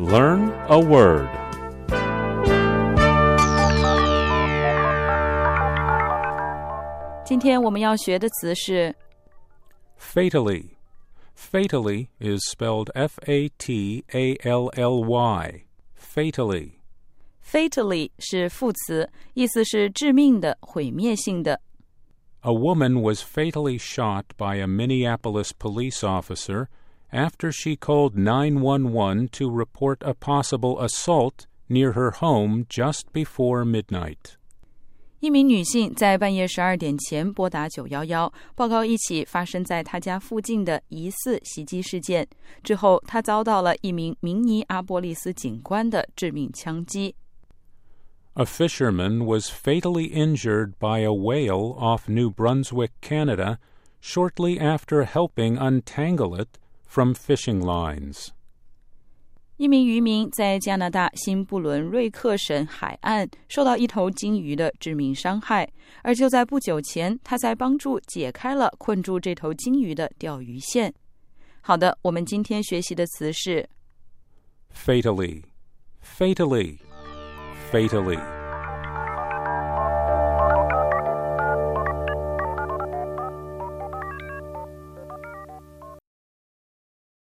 Learn a word. 今天我们要学的词是 Fatally. Fatally is spelled F-A-T-A-L-L-Y. Fatally. fatally 是副词，意思是致命的、毁灭性的。 A woman was fatally shot by a Minneapolis police officer after she called 911 to report a possible assault near her home just before midnight. 一名女性在半夜12点前拨打911，报告一起发生在她家附近的疑似袭击事件。之后，她遭到了一名明尼阿波利斯警官的致命枪击。 A fisherman was fatally injured by a whale off New Brunswick, Canada, shortly after helping untangle it from fishing lines. 一名渔民在加拿大新布伦瑞克省海岸受到一头鲸鱼的致命伤害，而就在不久前，他才帮助解开了困住这头鲸鱼的钓鱼线。好的，我们今天学习的词是 Fatally. Fatally. Fatally.